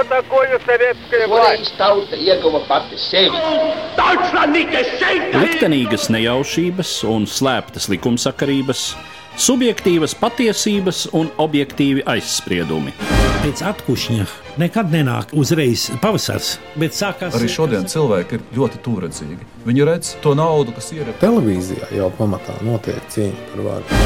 такое советская власть? Tauta ieguva pati sevi. Liktenīgas nejaušības un slēptas likumsakarības, subjektīvas patiesības un objektīvi aizspriedumi. Pēc atkušņa nekad nenāk uzreiz pavasars, bet sākās... Arī šodien cilvēki ir ļoti tūredzīgi. Viņi redz to naudu, kas ir. Televīzijā jau pamatā notiek cīņa par varu.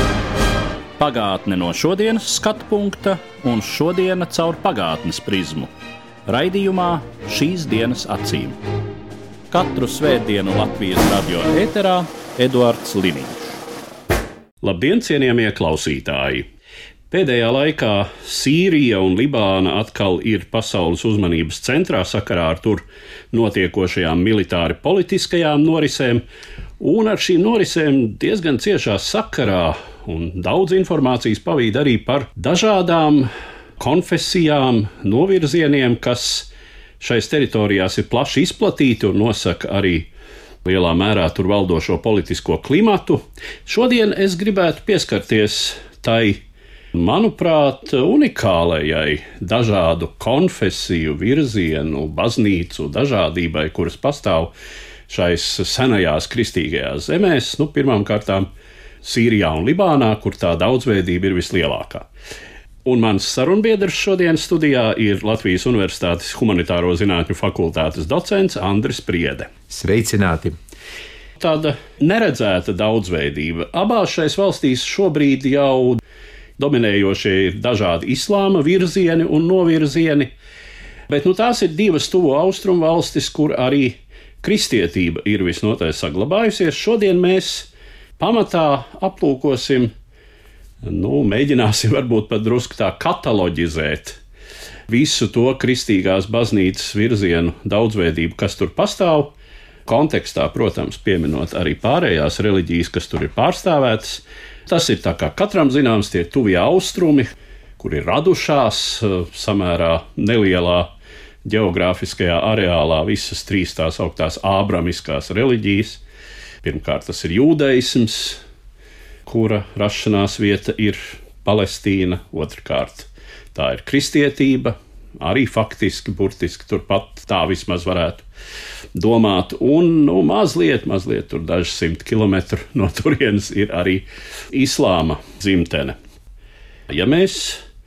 Pagātne no šodienas skatu punkta un šodiena caur pagātnes prizmu. Raidījumā Šīs dienas acīm. Katru svētdienu Latvijas radio ēterā Eduards Liniņš. Labdien, cienījamie klausītāji! Pēdējā laikā Sīrija un Libāna atkal ir pasaules uzmanības centrā sakarā ar tur notiekošajām militāri politiskajām norisēm, un ar šīm norisēm diezgan ciešā sakarā un daudz informācijas pavīd arī par dažādām konfesijām, novirzieniem, kas šais teritorijās ir plaši izplatīti un nosaka arī lielā mērā tur valdošo politisko klimatu. Šodien es gribētu pieskarties tai, manuprāt, unikālajai dažādu konfesiju, virzienu, baznīcu dažādībai, kuras pastāv šais senajās kristīgajās zemēs, pirmām kārtām Sīrijā un Libānā, kur tā daudzveidība ir vislielākā. Un mans sarunbiedrs šodien studijā ir Latvijas Universitātes Humanitāro zinātņu fakultātes docents Andris Priede. Sveicināti! Tāda neredzēta daudzveidība. Abās šais valstīs šobrīd jau dominējošie ir dažādi islāma virzieni un novirzieni, bet tās ir divas tuvo austrumu valstis, kur arī kristietība ir visnotaļ saglabājusies. Šodien mēs pamatā aplūkosim, mēģināsim varbūt pat drusku tā kataloģizēt visu to kristīgās baznīcas virzienu daudzveidību, kas tur pastāv. Kontekstā, protams, pieminot arī pārējās reliģijas, kas tur ir pārstāvētas. Tas ir tā kā katram zināms tie tuvie austrumi, kur ir radušās samērā nelielā ģeogrāfiskajā areālā visas trīs tās augtās ābramiskās reliģijas. Pirmkārt, tas ir jūdaisms, kura rašanās vieta ir Palestīna. Otrkārt, tā ir kristietība, arī faktiski, burtiski turpat tā vismaz varētu domāt. Un mazliet tur daži 100 kilometru no turienes ir arī islāma dzimtene. Ja mēs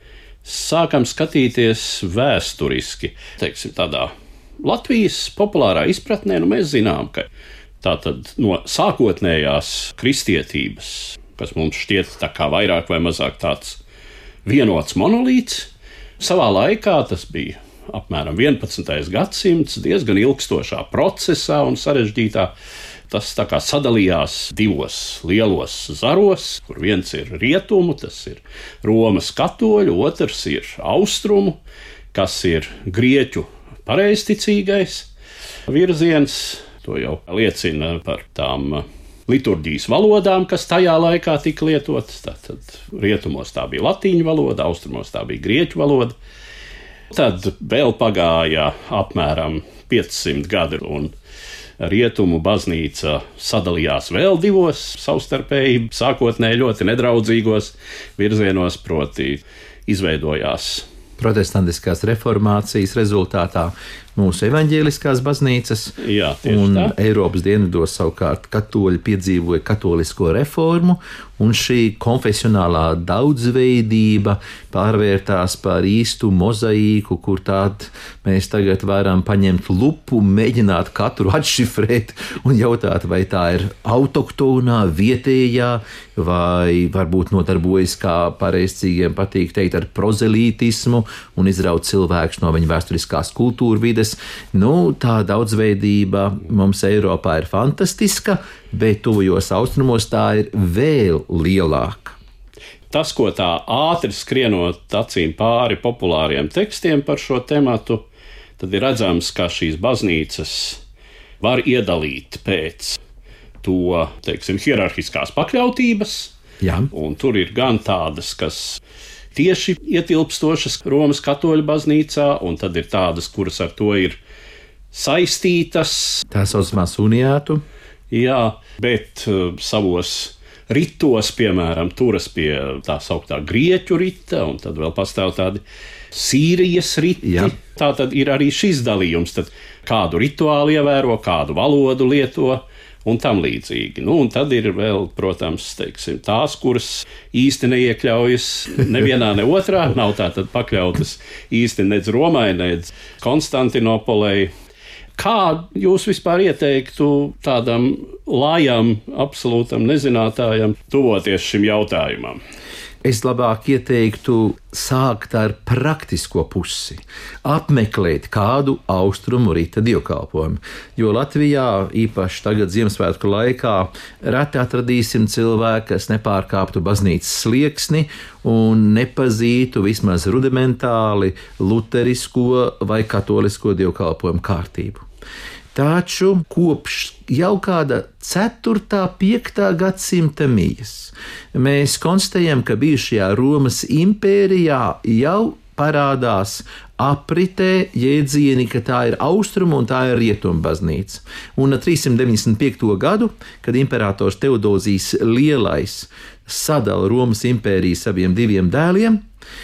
sākam skatīties vēsturiski, teiksim tādā Latvijas populārā izpratnē, mēs zinām, ka tātad no sākotnējās kristietības, kas mums šķiet tā kā vairāk vai mazāk tāds vienots monolīts, savā laikā tas bija apmēram 11. gadsimts, diezgan ilgstošā procesā un sarežģītā. Tas tā kā sadalījās divos lielos zaros, kur viens ir rietumu, tas ir Romas katoļu, otrs ir austrumu, kas ir grieķu pareizticīgais virziens. To jau liecina par tām liturģijas valodām, kas tajā laikā tika lietotas. Tātad rietumos tā bija latīņu valoda, austrumos tā bija grieķu valoda. Tad vēl pagāja apmēram 500 gadi, un rietumu baznīca sadalījās vēl divos savstarpēji sākotnēji ļoti nedraudzīgos virzienos, proti izveidojās protestantiskās reformācijas rezultātā mūsu evaņģēliskās baznīcas. Jā, un tā. Eiropas dienvidos savukārt katoļi piedzīvoja katolisko reformu, un šī konfesionālā daudzveidība pārvērtās par īstu mozaīku, kur tād mēs tagad varam paņemt lupu, mēģināt katru atšifrēt un jautāt, vai tā ir autoktonā, vietējā, vai varbūt nodarbojas, kā pareizcīgiem patīk teikt, ar prozelītismu un izraut cilvēkus no viņa vēsturiskās kultūra vides. Tā daudzveidība mums Eiropā ir fantastiska, bet tuvajos austrumos tā ir vēl lielāka. Tas, ko tā ātri skrienot acīm pāri populāriem tekstiem par šo tematu, tad ir redzams, ka šīs baznīcas var iedalīt pēc to, hierarhiskās pakļautības. Jā. Un tur ir gan tādas, kas tieši ietilpstošas Romas katoļu baznīcā, un tad ir tādas, kuras ar to ir saistītas. Tā saucamā uniātu. Jā, bet savos ritos, piemēram, turas pie tā sauktā grieķu rita, un tad vēl pastāv tādi Sīrijas riti. Jā. Tā tad ir arī šis dalījums, tad kādu rituālu ievēro, kādu valodu lieto un tam līdzīgi. Un tad ir vēl, protams, tās, kuras īsti neiekļaujas nevienā, ne otrā, nav tātad pakļautas īsti nec Romai, nec Konstantinopolei. Kā jūs vispār ieteiktu tādam lājam, absolūtam nezinātājam tuvoties šim jautājumam? Es labāk ieteiktu sākt ar praktisko pusi, apmeklēt kādu austrumu rita dievkalpojumu, jo Latvijā, īpaši tagad Ziemassvētku laikā, reti atradīsim cilvēku, kas nepārkāptu baznīcas slieksni un nepazītu vismaz rudimentāli luterisko vai katolisko dievkalpojumu kārtību. Taču kopš jau kāda 4. 5. gadsimta mijas mēs konstatējam, ka bijušajā Romas impērijā jau parādās apritē jēdzieni, ka tā ir austrumu un tā ir rietumu baznīca. Un 395. gadu, kad imperators Teodozijs Lielais sadala Romas impēriju saviem 2 dēliem,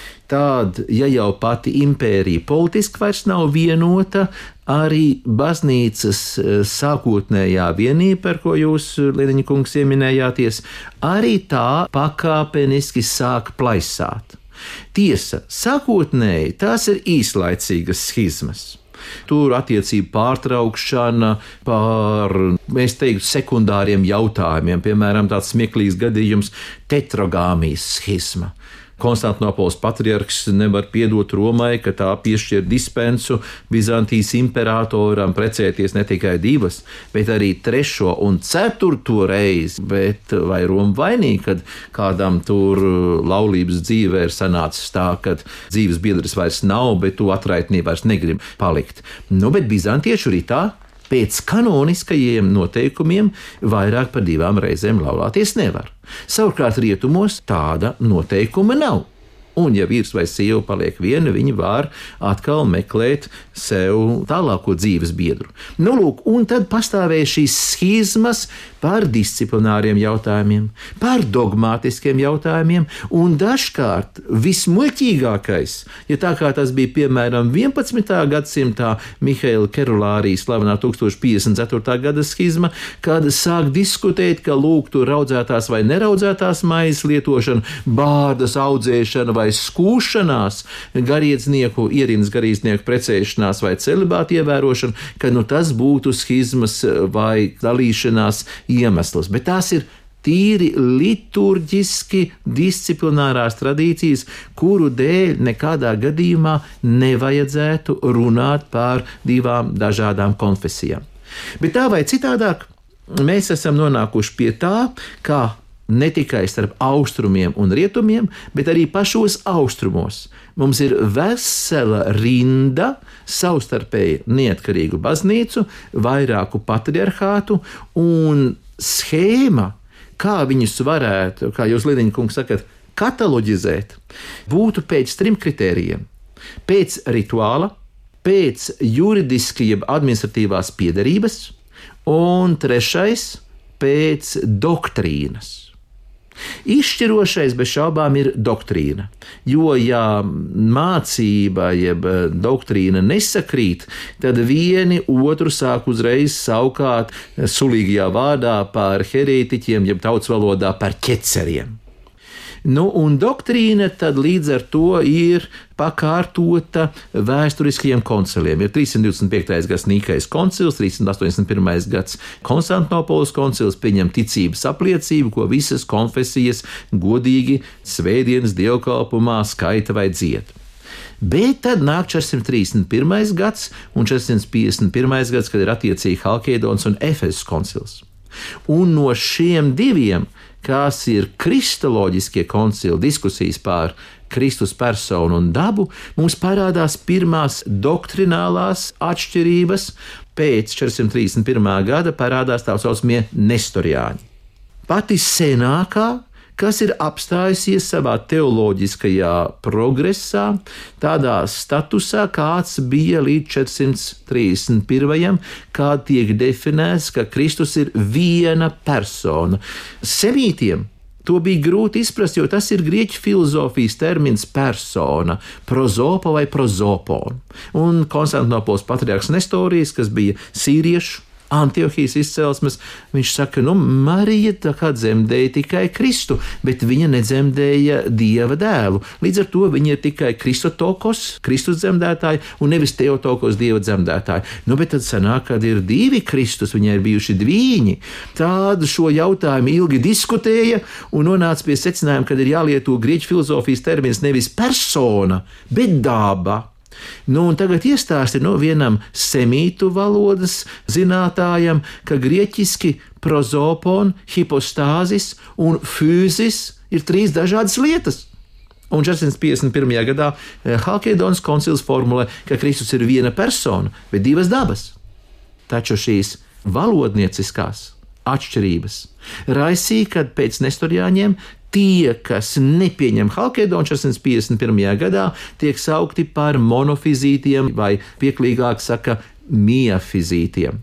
tad, ja jau pati impērija politiski vairs nav vienota, arī baznīcas sākotnējā vienība, par ko jūs, Liediņa kungs, ieminējāties, arī tā pakāpeniski sāk plaisāt. Tiesa, sākotnēji tās ir īslaicīgas schizmas. Tur attiecību pārtraukšana par, mēs teiktu, sekundāriem jautājumiem, piemēram, tāds smieklīgs gadījums – tetragāmijas schizma. Konstantinopoles patriarhs nevar piedot Romai, ka tā piešķir dispensu Bizantijas imperatoram precēties ne tikai 2, bet arī 3. un 4. reizi. Bet vai Roma vainīga, kad kādam tur laulības dzīvē ir sanācis tā, ka dzīves biedrs vairs nav, bet tu atraitnī vairs negrib palikt? Bet bizantiešu ritā pēc kanoniskajiem noteikumiem vairāk par 2 reizēm laulāties nevar. Savukārt rietumos tāda noteikuma nav. Un, ja vīrs vai sieva paliek viena, viņi var atkal meklēt sev tālāko dzīves biedru. Lūk, un tad pastāvēja šīs schizmas par disciplināriem jautājumiem, par dogmātiskiem jautājumiem, un dažkārt vismuļķīgākais, ja tā kā tas bija piemēram 11. gadsimtā Mihaila Kerulārija slavenā 1054. gada schizma, kad sāk diskutēt, ka lūk, tur raudzētās vai neraudzētās maizes lietošana, bārdas audzēšana vai skūšanās, garīdznieku, ierīnas garīdznieku precēšanās vai celibāta ievērošana, ka tas būtu schizmas vai dalīšanās iemesls, bet tās ir tīri liturģiski disciplinārās tradīcijas, kuru dēļ nekādā gadījumā nevajadzētu runāt par 2 dažādām konfesijām. Bet tā vai citādāk, mēs esam nonākuši pie tā, kā ne tikai starp austrumiem un rietumiem, bet arī pašos austrumos mums ir vesela rinda savstarpēji neatkarīgu baznīcu, vairāku patriarhātu un schēma, kā viņus varētu, kā jūs, Liediņa kungs, sakat, kataloģizēt, būtu pēc 3 kritērijiem. Pēc rituāla, pēc juridiski jeb administratīvās piederības un 3. pēc doktrīnas. Izšķirošais bez šaubām ir doktrīna, jo ja mācība jeb doktrīna nesakrīt, tad vieni otru sāk uzreiz saukāt sulīgajā vārdā par herētiķiem, jeb tautas valodā par ķeceriem. Un doktrīna tad līdz ar to ir pakārtota vēsturiskajiem konciliem. Ir 325. gads Nīkais koncils, 381. gads Konstantinopoles koncils, pieņem ticības apliecību, ko visas konfesijas godīgi svētdienas dievkalpumā skaita vai dzied. Bet tad nāk 431. gads un 451. gads, kad ir attiecīgi Halkēdons un Efesas koncils. Un no šiem 2, kas ir kristoloģiskie koncili, diskusijas par Kristus personu un dabu, mums parādās pirmās doktrinālās atšķirības. Pēc 431. gada parādās tā saucamie nestoriāņi. Pati senākā, kas ir apstājusies savā teoloģiskajā progresā, tādā statusā, kāds bija līdz 431. Kā tiek definēts, ka Kristus ir viena persona. Semītiem To bija grūti izprast, jo tas ir grieķu filozofijas termins persona, prozopa vai prozopon. Un Konstantinopols patriarhs Nestorijas, kas bija sīriešu Antiohijas izcelsmes, viņš saka, Marija tā kā dzemdēja tikai Kristu, bet viņa nedzemdēja Dieva dēlu. Līdz ar to viņa ir tikai Kristotokos, Kristus dzemdētāji, un nevis Teotokos, Dieva dzemdētāji. Bet tad sanāk, kad ir divi Kristus, viņai ir bijuši dvīņi. Tādu šo jautājumu ilgi diskutēja un nonāca pie secinājuma, kad ir jālieto grieķu filozofijas termins nevis persona, bet daba. Un tagad iestāsti vienam semītu valodas zinātājam, ka grieķiski prozopon, hipostāzis un fūzis ir 3 dažādas lietas. Un 451. gadā Halkēdonas koncils formulē, ka Kristus ir viena persona, bet 2 dabas. Taču šīs valodnieciskās atšķirības raisīja, kad pēc Nestorijāņiem tie, kas nepieņem Halkēdonu 451. gadā, tiek saukti par monofizītiem vai pieklīgāk saka miafizītiem.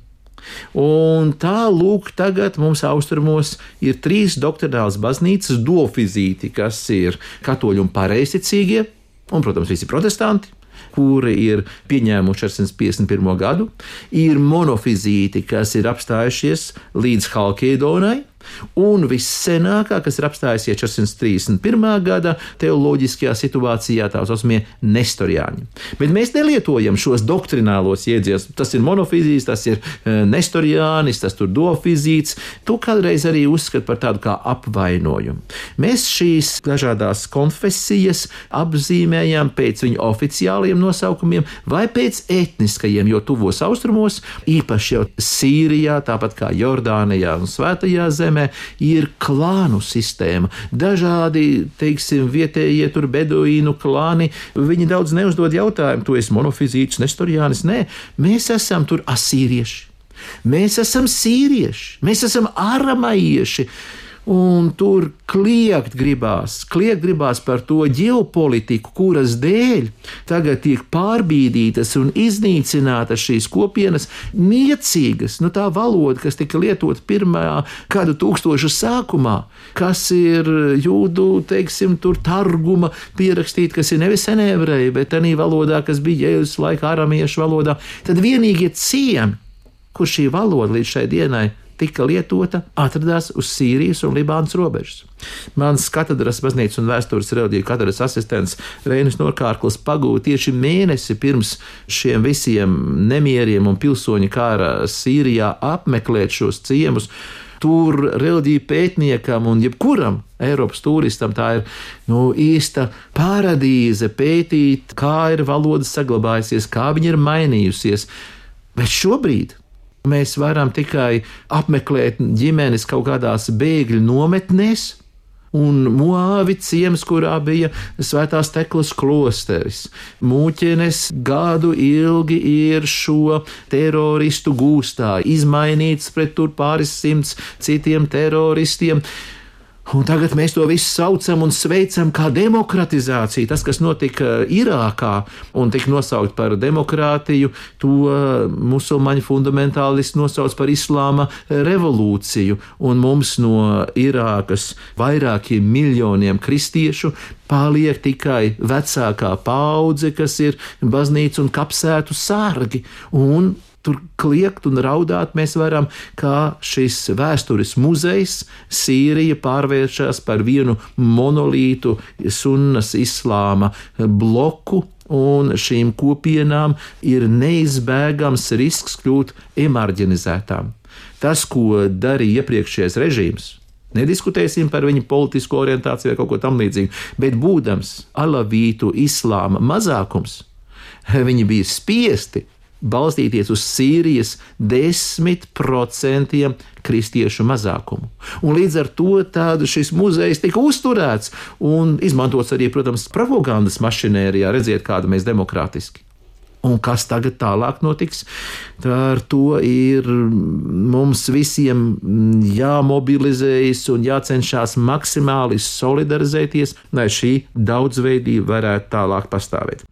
Un tā lūk, tagad mums austrumos ir 3 doktrinālas baznīcas duofizīti, kas ir katoļi un pareizticīgie, un, protams, visi protestanti, kuri ir pieņēmuši 451. gadu, ir monofizīti, kas ir apstājušies līdz Halkēdonai, un vissenākā, kas ir apstājusies 431. gada teoloģiskajā situācijā, tā saucamie Nestorijāņi. Bet mēs nelietojam šos doktrinālos iedzienus. Tas ir monofizīts, tas ir Nestorijānis, tas tur duofizīts. To kādreiz arī uzskata par tādu kā apvainojumu. Mēs šīs dažādās konfesijas apzīmējam pēc viņu oficiāliem nosaukumiem vai pēc etniskajiem, jo tuvos austrumos, īpaši jau Sīrijā, tāpat kā Jordānijā un Svētajā zemē, ir klānu sistēma. Dažādi, teiksim, vietējie tur beduīnu klāni, viņi daudz neuzdod jautājumu, tu esi monofizīts, Nestorijānis. Nē, mēs esam tur asīrieši, mēs esam sīrieši, mēs esam aramaieši. Un tur kliegt gribās par to ģeopolitiku, kuras dēļ tagad tiek pārbīdītas un iznīcinātas šīs kopienas niecīgas, tā valoda, kas tika lietot pirmajā kādu tūkstošu sākumā, kas ir jūdu, teiksim, tur targuma pierakstīta, kas ir nevis senēvreji, bet tādā valodā, kas bija Jēzus laika aramiešu valodā, tad vienīgie ciemi, kur šī valoda līdz šai dienai tika lietota, atradās uz Sīrijas un Libānas robežas. Mans katedras baznīcas un vēstures reliģiju katedras asistents Reinis Norkārklis pagūda tieši mēnesi pirms šiem visiem nemieriem un pilsoņu kara Sīrijā apmeklēt šos ciemus. Tur reliģiju pētniekam un jebkuram Eiropas turistam tā ir īsta paradīze pētīt, kā ir valoda saglabājusies, kā viņa ir mainījusies. Bet šobrīd mēs varam tikai apmeklēt ģimenes kaut kādās bēgļu nometnēs un Moāvi ciems, kurā bija Svētās Teklas klosteris. Mūķenes gadu ilgi ir šo teroristu gūstā, izmainīts pret tur pāris 100 citiem teroristiem. Un tagad mēs to visu saucam un sveicam kā demokratizāciju. Tas, kas notika Irākā un tika nosaukt par demokrātiju, to musulmaņu fundamentālisti nosauc par islāma revolūciju. Un mums no Irākas vairākiem miljoniem kristiešu paliek tikai vecākā paudze, kas ir baznīcu un kapsētu sargi. Un tur kliegt un raudāt mēs varam, kā šis vēstures muzejs Sīrija pārvēršas par vienu monolītu sunnas islāma bloku, un šīm kopienām ir neizbēgams risks kļūt emarģinizētām. Tas, ko darīja iepriekšējais režīms, nediskutēsim par viņu politisko orientāciju vai kaut ko tam līdzīgu, bet būdams alavītu islāma mazākums, viņi bija spiesti balstīties uz Sīrijas 10% kristiešu mazākumu. Un līdz ar to šis muzejs tika uzturēts un izmantots arī, protams, propagandas mašinērijā, redziet, kāda mēs demokrātiski. Un kas tagad tālāk notiks? Ar to ir mums visiem jāmobilizējas un jācenšas maksimāli solidarizēties, lai šī daudzveidība varētu tālāk pastāvēt.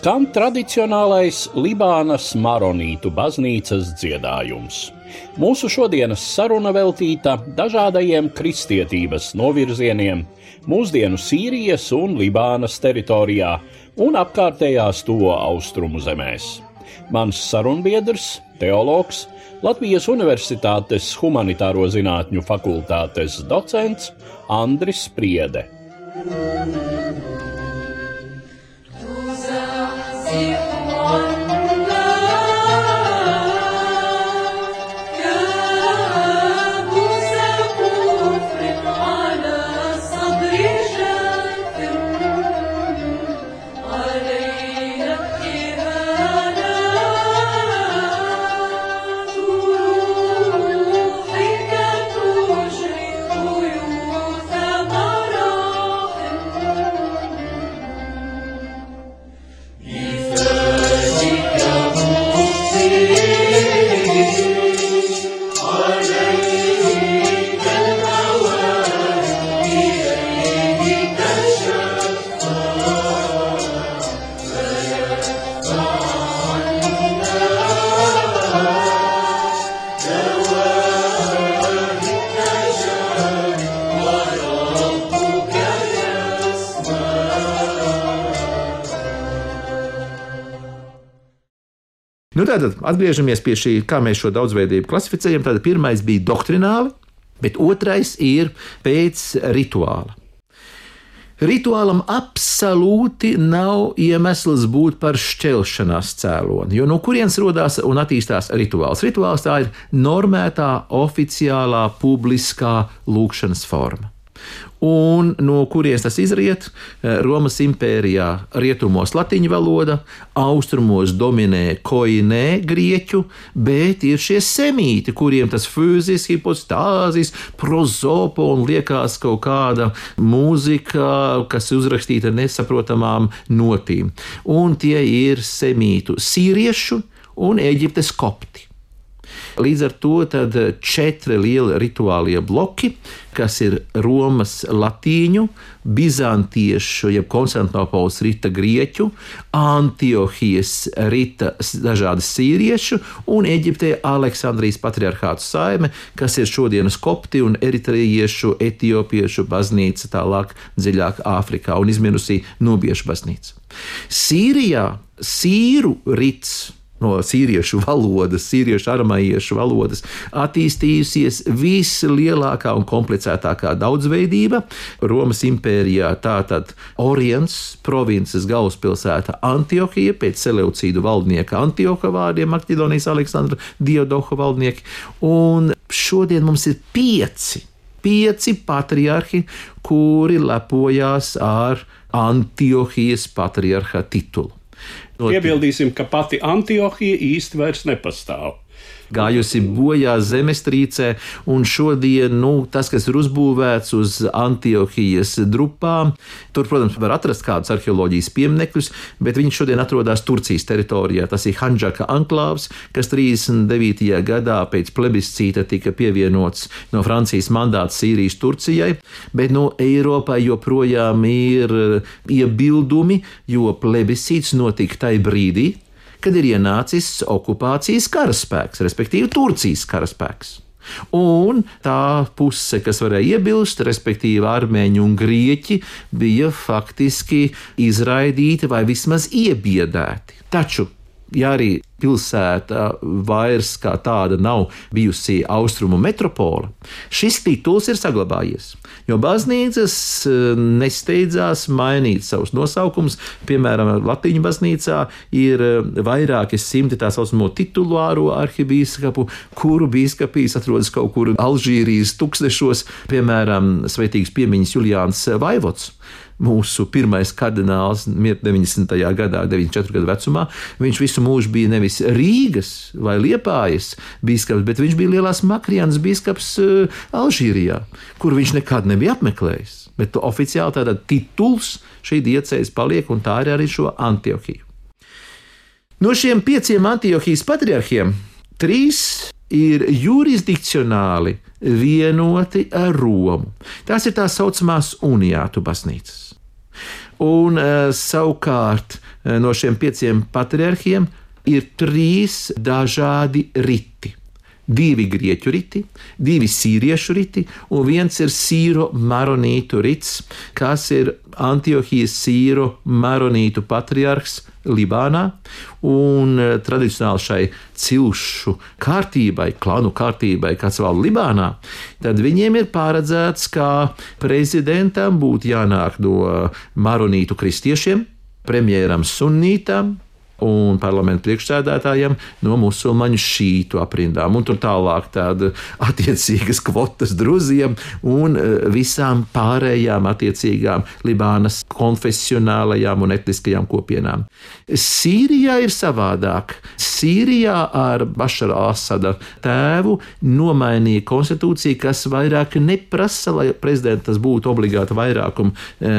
skan tradicionālais Libānas maronītu baznīcas dziedājums. Mūsu šodienas saruna veltīta dažādajiem kristietības novirzieniem mūsdienu Sīrijas un Libānas teritorijā un apkārtējās tuvo austrumu zemēs. Mans sarunbiedrs, teologs, Latvijas Universitātes humanitāro zinātņu fakultātes docents Andris Spriede. Tātad atgriežamies pie šī, kā mēs šo daudzveidību klasificējam. Tātad pirmais bija doktrināli, bet otrais ir pēc rituāla. Rituālam absolūti nav iemesls būt par šķelšanās cēloni, jo no kurienes rodās un attīstās rituāls? Rituāls tā ir normētā, oficiālā, publiskā lūgšanas forma. Un no kurienes tas izriet? Romas impērijā rietumos latiņu valoda, austrumos dominē koinē grieķu, bet ir šie semīti, kuriem tas fūzis, hipostāzis, prozopo un liekas kaut kāda mūzika, kas uzrakstīta nesaprotamām notīm. Un tie ir semītu sīriešu un Eģiptes kopti. Līdz ar to tad 4 lieli rituālie bloki, kas ir Romas latīņu, bizantiešu, jeb Konstantinopoles rita grieķu, Antiohijas rita dažādi sīriešu un Eģiptē Aleksandrijas patriarchātu saime, kas ir šodienas kopti un eritrejiešu, etiopiešu baznīca tālāk dziļāk Āfrikā un izmirusī nubiešu baznīca. Sīrijā sīru rits no sīriešu valodas, sīriešu aramajiešu valodas, attīstījusies vislielākā un komplicētākā daudzveidība. Romas impērijā tātad Orients, provinces galvaspilsēta Antiohija, pēc Seleucīdu valdnieka Antioha vārdiem, Maķedonijas Aleksandra Diodoha valdnieki, un šodien mums ir 5 patriarhi, kuri lepojās ar Antiohijas patriarha titulu. Piebildīsim, ka pati Antiohija īsti vairs nepastāv. Gājusi bojā zemestrīcē, un šodien tas, kas ir uzbūvēts uz Antiohijas drupām, tur, protams, var atrast kādus arheoloģijas pieminekļus, bet viņš šodien atrodas Turcijas teritorijā. Tas ir Handžaka anklāvs, kas 39. gadā pēc plebiscīta tika pievienots no Francijas mandāta Sīrijas Turcijai, bet Eiropai joprojām ir iebildumi, jo plebiscīts notika tajā brīdī, kad ir ienācis okupācijas karaspēks, respektīvi Turcijas karaspēks. Un tā puse, kas varēja iebilst, respektīvi armēņi un grieķi, bija faktiski izraidīti vai vismaz iebiedēti. Taču, ja arī pilsēta vairs kā tāda nav bijusi austrumu metropola, šis tituls ir saglabājies, jo baznīcas nesteidzās mainīt savus nosaukumus. Piemēram, Latīņu baznīcā ir vairāki simti tā saucamo titulāro arhibīskapu, kuru bīskapijas atrodas kaut kur Alžīrijas tūkstnešos, piemēram, svētīgs piemiņas Juliāns Vaivods. Mūsu pirmais kardināls mirt 90. gadā, 94 gadu vecumā. Viņš visu mūžu bija nevis Rīgas vai Liepājas bīskaps, bet viņš bija Lielās Makrijanas bīskaps Alžīrijā, kur viņš nekad nebija apmeklējis. Bet oficiāli tāda tituls šī diecēze paliek, un tā ir arī šo Antiohiju. No šiem 5 Antiohijas patriarhiem 3 ir jurisdikcionāli vienoti ar Romu. Tās ir tā saucamās uniātu baznīcas. Un savukārt no šiem 5 patriarhiem ir 3 dažādi riti. 2 grieķu riti, 2 sīriešu riti un 1 ir sīro maronītu rits, kas ir Antiohijas sīro maronītu patriarhs Libānā. Un tradicionāli šai cilšu kārtībai, klanu kārtībai, kas valda Libānā, tad viņiem ir paredzēts, ka prezidentam būtu jānāk no maronītu kristiešiem, premjeram sunītam un parlamentu priekšsēdētājiem no musulmaņu šītu aprindām. Un tur tālāk tāda attiecīgas kvotas druziem un visām pārējām attiecīgām Libānas konfesionālajām un etniskajām kopienām. Sīrijā ir savādāk. Sīrijā ar Bašara al-Asada tēvu nomainīja konstitūciju, kas vairāk neprasa, lai prezidentas būtu obligāti vairākumu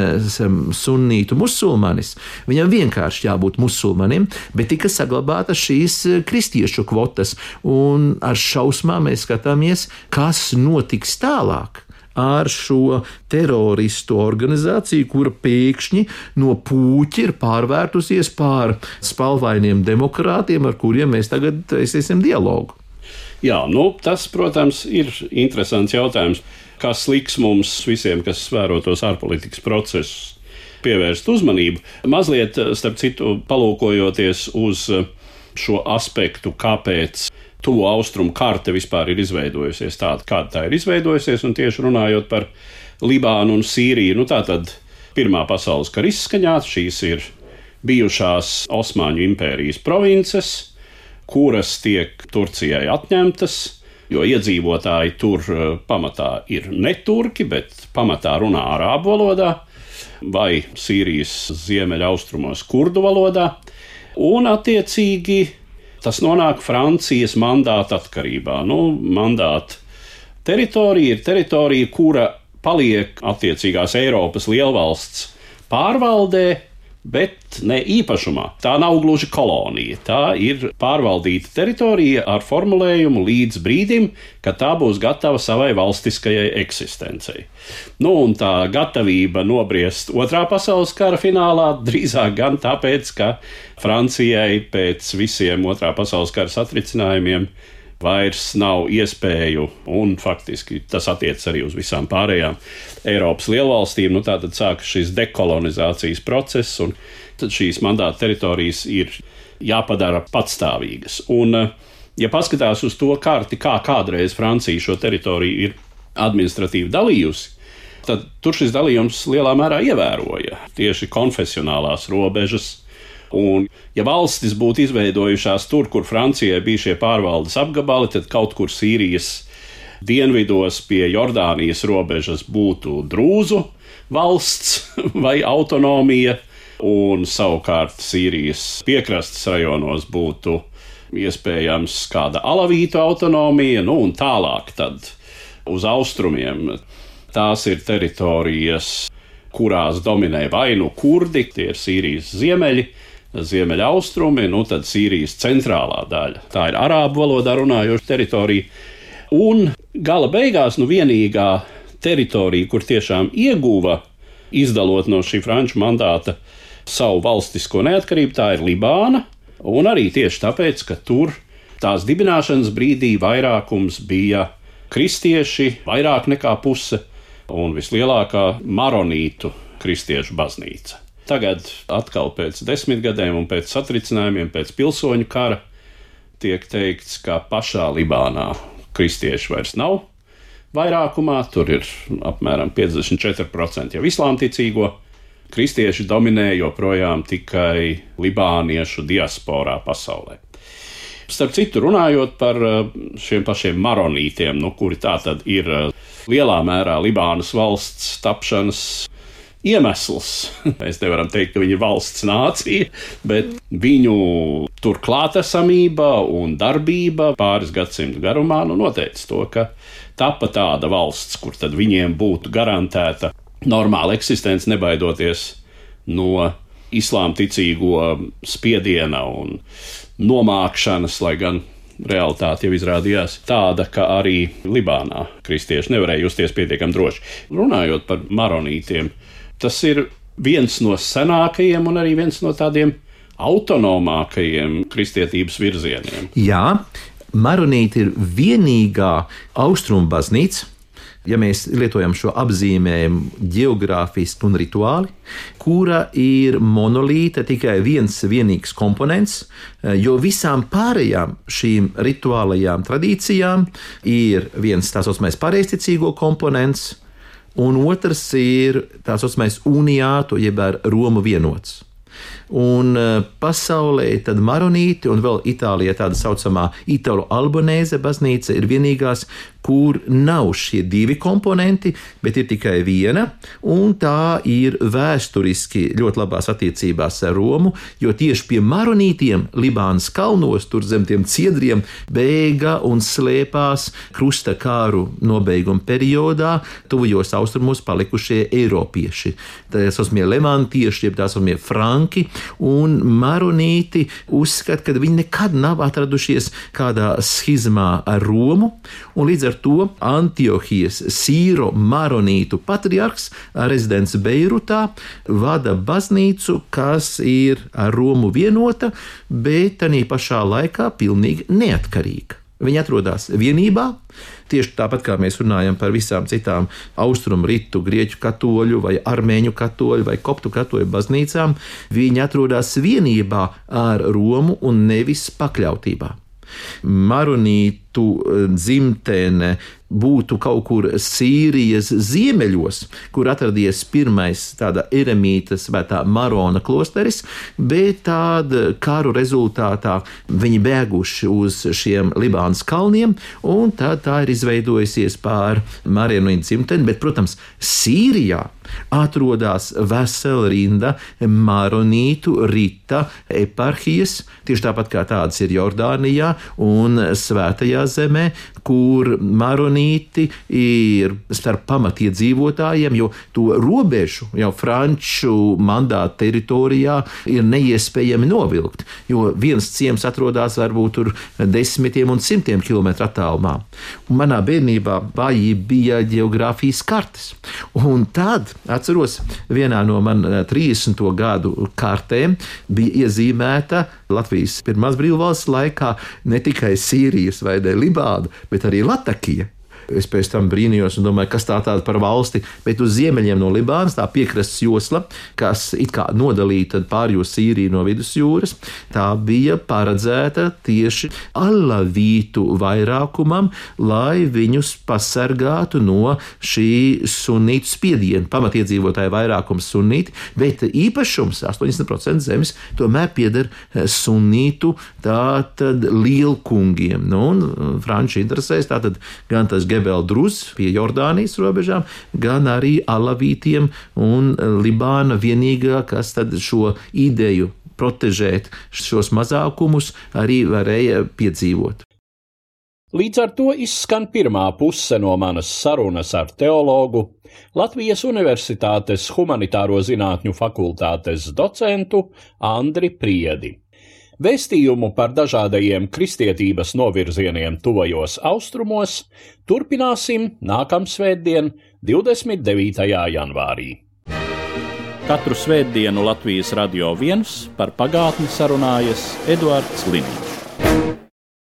sunnītu musulmanis. Viņam vienkārši jābūt musulmanim, bet tika saglabāta šīs kristiešu kvotas, un ar šausmām mēs skatāmies, kas notiks tālāk ar šo teroristu organizāciju, kura pēkšņi no puķa ir pārvērtusies pār spalvainiem demokrātiem, ar kuriem mēs tagad taisīsim dialogu. Jā, tas, protams, ir interesants jautājums, kas liks mums visiem, kas vēro tos ārpolitikas procesus, pievērst uzmanību. Mazliet, starp citu, palūkojoties uz šo aspektu, kāpēc tuvo austrumu karte vispār ir izveidojusies tāda, kāda tā ir izveidojusies, un tieši runājot par Libānu un Sīriju, tātad Pirmā pasaules kara izskaņā, šīs ir bijušās Osmaņu impērijas provinces, kuras tiek Turcijai atņemtas, jo iedzīvotāji tur pamatā ir neturki, bet pamatā runā arābu valodā, vai Sīrijas ziemeļaustrumos kurdu valodā, un attiecīgi tas nonāk Francijas mandāta atkarībā. Mandāta teritorija ir teritorija, kura paliek attiecīgās Eiropas lielvalsts pārvaldē, bet ne īpašumā. Tā nav gluži kolonija. Tā ir pārvaldīta teritorija ar formulējumu līdz brīdim, kad tā būs gatava savai valstiskajai eksistencei. Un tā gatavība nobriest Otrā pasaules kara finālā drīzāk gan tāpēc, ka Francijai pēc visiem Otrā pasaules kara satricinājumiem vairs nav iespēju, un faktiski tas attiecas arī uz visām pārējām Eiropas lielvalstīm. Tātad sākas šis dekolonizācijas process, un tad šīs mandāta teritorijas ir jāpadara patstāvīgas. Un, ja paskatās uz to karti, kā kādreiz Francija šo teritoriju ir administratīvi dalījusi, tad tur šis dalījums lielā mērā ievēroja tieši konfesionālās robežas. Un, ja valstis būtu izveidojušās tur, kur Francijai bija šie pārvaldes apgabali, tad kaut kur Sīrijas dienvidos pie Jordānijas robežas būtu drūzu valsts vai autonomija, un savukārt Sīrijas piekrastes rajonos būtu iespējams kāda alavītu autonomija, un tālāk tad uz austrumiem. Tās ir teritorijas, kurās dominē vai kurdi, tie ir Sīrijas ziemeļaustrumi, tad Sīrijas centrālā daļa. Tā ir arābu valodā runājoša teritorija. Un gala beigās vienīgā teritorija, kur tiešām ieguva, izdalot no šī franču mandāta savu valstisko neatkarību, tā ir Libāna. Un arī tieši tāpēc, ka tur tās dibināšanas brīdī vairākums bija kristieši, vairāk nekā puse, un vislielākā maronītu kristiešu baznīca. Tagad atkal pēc 10 gadiem un pēc satricinājumiem, pēc pilsoņu kara tiek teikts, ka pašā Libānā kristieši vairs nav vairākumā, tur ir apmēram 54% jau islāmticīgo, kristieši dominē joprojām tikai libāniešu diasporā pasaulē. Starp citu, runājot par šiem pašiem maronītiem, kuri tā tad ir lielā mērā Libānas valsts tapšanas iemesls. Mēs nevaram teikt, ka viņi ir valsts nācija, bet viņu tur klātesamība un darbība pāris gadsimtu garumā noteica to, ka tapa tāda valsts, kur tad viņiem būtu garantēta normāla eksistence, nebaidoties no islāmticīgo spiediena un nomākšanas, lai gan realitāte jau izrādījās tāda, ka arī Libānā kristieši nevarēja justies pietiekami droši. Runājot par maronītiem, tas ir viens no senākajiem un arī viens no tādiem autonomākajiem kristietības virzieniem. Jā, maronīti ir vienīgā austrumu baznīca, ja mēs lietojam šo apzīmējumu geogrāfiski un rituāli, kura ir monolīta, tikai viens vienīgs komponents, jo visām pārējām šīm rituālajām tradīcijām ir viens tā saucamais pareizticīgo komponents, un otrs ir tā saucamais uniāto, jeb ar Romu vienots. Un pasaulē tad maronīti un vēl Itālijā tāda saucamā Italo Albonēze baznīca ir vienīgās, kur nav šie divi komponenti, bet ir tikai viena, un tā ir vēsturiski ļoti labās attiecībās ar Romu, jo tieši pie maronītiem Libānas kalnos, tur zem tiem ciedriem, bēga un slēpās krusta kāru nobeiguma periodā tuvajos austrumos palikušie eiropieši. Tā saucamie levantieši, jeb tā saucamie franki, un maronīti uzskata, ka viņi nekad nav atradušies kādā schizmā ar Romu, un līdz ar to Antiohijas Sīro maronītu patriarhs, rezidents Beirutā, vada baznīcu, kas ir ar Romu vienota, bet tādā pašā laikā pilnīgi neatkarīga. Viņi atrodas vienībā, tieši tāpat kā mēs runājam par visām citām austrumu ritu, grieķu katoļu vai armēņu katoļu vai koptu katoļu baznīcām. Viņi atrodas vienībā ar Romu un nevis pakļautībā. Maronītu dzimtene būtu kaut kur Sīrijas ziemeļos, kur atradies pirmais tāda eremīta svētā Marona klosteris, bet tāda karu rezultātā viņi bēguši uz šiem Libānas kalniem, un tā ir izveidojusies pār maronītu dzimteni, bet, protams, Sīrijā atrodas vesela rinda maronītu rita eparhijas, tieši tāpat kā tādas ir Jordānijā un Svētajā zemē, kur maronīti ir starp pamatiedzīvotājiem, jo to robežu jau franču mandāta teritorijā ir neiespējami novilkt, jo viens ciems atrodas varbūt tur 10 un 100 kilometru attālumā. Un manā bērnībā vājība bija geogrāfijas kartes, un tad atceros, vienā no man 30. gadu kartēm bija iezīmēta Latvijas pirmās brīvvalsts laikā ne tikai Sīrijas vai Libāna, bet arī Latakija. Es pēc tam brīnījos un domāju, kas tā tāda par valsti, bet uz ziemeļiem no Libānas tā piekrastes josla, kas it kā nodalīta pārējo Sīriju no vidusjūras, tā bija paredzēta tieši alavītu vairākumam, lai viņus pasargātu no šī sunītu spiediena. Pamatiedzīvotāju vairākums sunīti, bet īpašums 80% zemes tomēr pieder sunītu tātad lielkungiem. Un franči interesēs tātad gan tas Gebel Druz pie Jordānijas robežām, gan arī alavītiem, un Libāna vienīgā, kas tad šo ideju protežēt šos mazākumus arī varēja piedzīvot. Līdz ar to izskan pirmā puse no manas sarunas ar teologu, Latvijas Universitātes humanitāro zinātņu fakultātes docentu Andri Priedi. Vēstījumu par dažādajiem kristietības novirzieniem tuvajos austrumos turpināsim nākamsvētdien, 29. janvārī. Katru svētdienu Latvijas Radio 1 par pagātni sarunājas Eduards Liniņš.